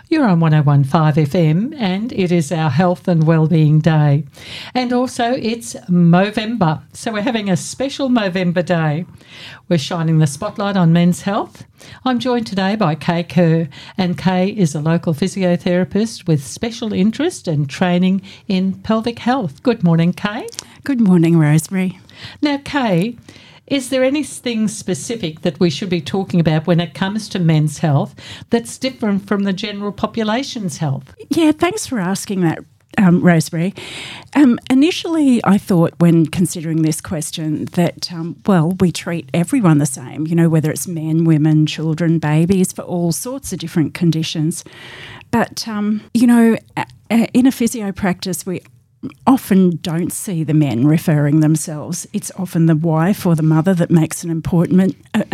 You're on 101.5 FM and it is our Health and Wellbeing Day. And also it's Movember, so we're having a special Movember Day. We're shining the spotlight on men's health. I'm joined today by Kay Kerr, and Kay is a local physiotherapist with special interest and training in pelvic health. Good morning, Kay. Good morning, Rosemary. Now, Kay, is there anything specific that we should be talking about when it comes to men's health that's different from the general population's health? Yeah, thanks for asking that, Rosemary. Initially, I thought when considering this question that, we treat everyone the same, whether it's men, women, children, babies, for all sorts of different conditions. But, in a physio practice, we often don't see the men referring themselves. It's often the wife or the mother that makes an appointment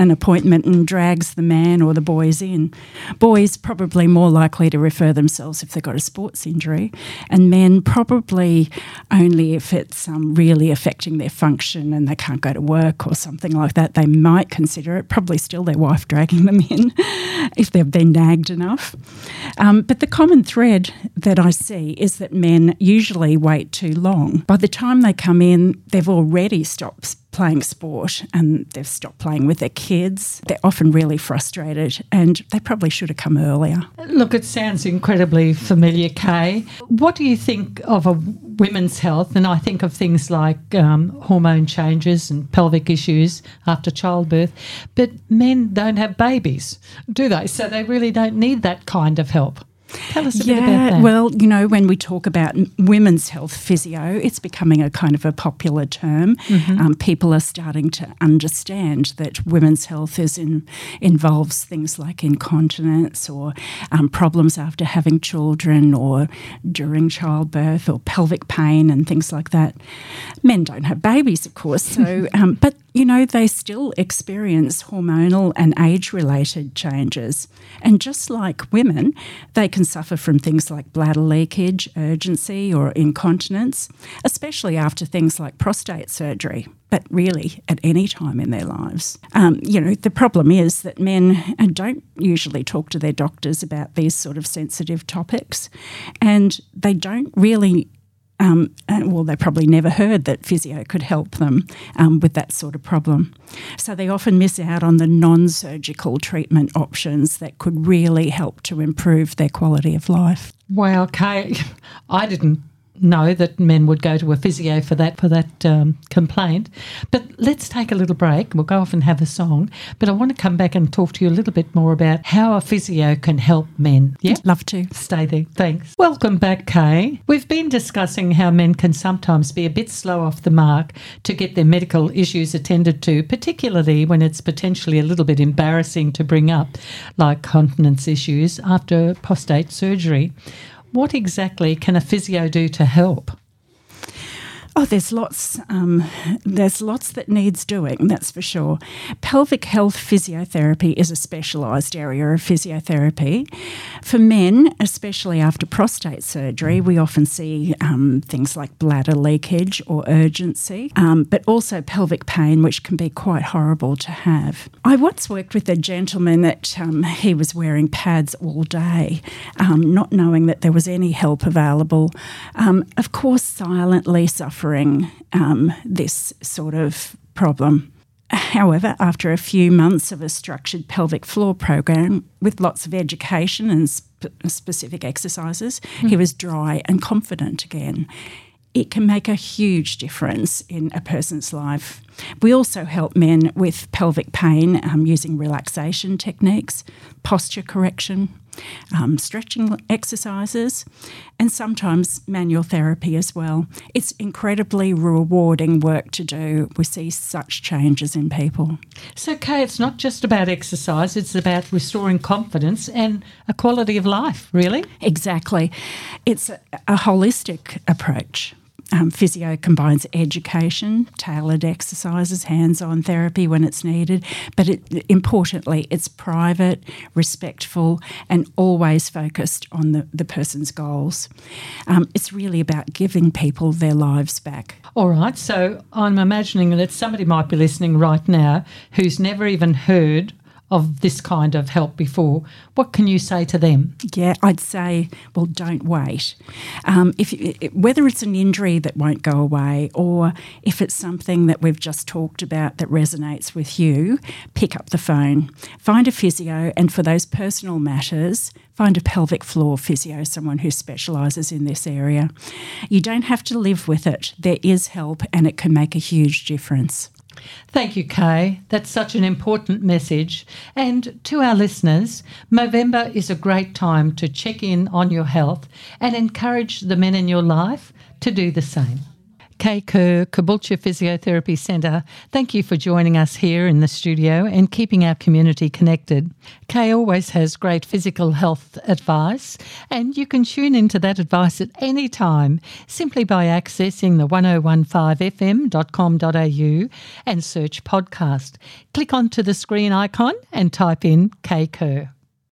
and drags the man or the boys in. Boys probably more likely to refer themselves if they've got a sports injury, and men probably only if it's really affecting their function and they can't go to work or something like that. They might consider it, probably still their wife dragging them in if they've been nagged enough. But the common thread that I see is that men usually wait too long. By the time they come in, they've already stopped playing sport and they've stopped playing with their kids. They're often really frustrated and they probably should have come earlier. Look, it sounds incredibly familiar, Kay. What do you think of a women's health? And I think of things like hormone changes and pelvic issues after childbirth, but men don't have babies, do they? So they really don't need that kind of help. Tell us a bit about that. Well, when we talk about women's health physio, it's becoming a kind of a popular term. Mm-hmm. People are starting to understand that women's health involves things like incontinence or problems after having children or during childbirth or pelvic pain and things like that. Men don't have babies, of course, so but they still experience hormonal and age-related changes. And just like women, they can suffer from things like bladder leakage, urgency or incontinence, especially after things like prostate surgery, but really at any time in their lives. The problem is that men don't usually talk to their doctors about these sort of sensitive topics, and they don't really they probably never heard that physio could help them with that sort of problem. So they often miss out on the non-surgical treatment options that could really help to improve their quality of life. Wow, Kay, I didn't know that men would go to a physio for that complaint. But let's take a little break. We'll go off and have a song. But I want to come back and talk to you a little bit more about how a physio can help men. Yeah? Love to. Stay there. Thanks. Welcome back, Kay. We've been discussing how men can sometimes be a bit slow off the mark to get their medical issues attended to, particularly when it's potentially a little bit embarrassing to bring up, like continence issues after prostate surgery. What exactly can a physio do to help? Oh, there's lots that needs doing, that's for sure. Pelvic health physiotherapy is a specialised area of physiotherapy. For men, especially after prostate surgery, we often see things like bladder leakage or urgency, but also pelvic pain, which can be quite horrible to have. I once worked with a gentleman that he was wearing pads all day, not knowing that there was any help available. Of course, silently suffering this sort of problem. However, after a few months of a structured pelvic floor program with lots of education and specific exercises, he was dry and confident again. It can make a huge difference in a person's life. We also help men with pelvic pain using relaxation techniques, posture correction, stretching exercises, and sometimes manual therapy as well. It's incredibly rewarding work to do. We see such changes in people. So, Kay, it's not just about exercise, it's about restoring confidence and a quality of life, really? Exactly. It's a holistic approach. Physio combines education, tailored exercises, hands-on therapy when it's needed, but importantly, it's private, respectful, and always focused on the person's goals. It's really about giving people their lives back. All right, so I'm imagining that somebody might be listening right now who's never even heard of this kind of help before, what can you say to them? Yeah, I'd say, well, don't wait. Whether it's an injury that won't go away or if it's something that we've just talked about that resonates with you, pick up the phone, find a physio, and for those personal matters, find a pelvic floor physio, someone who specialises in this area. You don't have to live with it. There is help and it can make a huge difference. Thank you, Kay. That's such an important message. And to our listeners, Movember is a great time to check in on your health and encourage the men in your life to do the same. Kay Kerr, Caboolture Physiotherapy Centre, thank you for joining us here in the studio and keeping our community connected. Kay always has great physical health advice, and you can tune into that advice at any time simply by accessing the 1015fm.com.au and search podcast. Click onto the screen icon and type in Kay Kerr.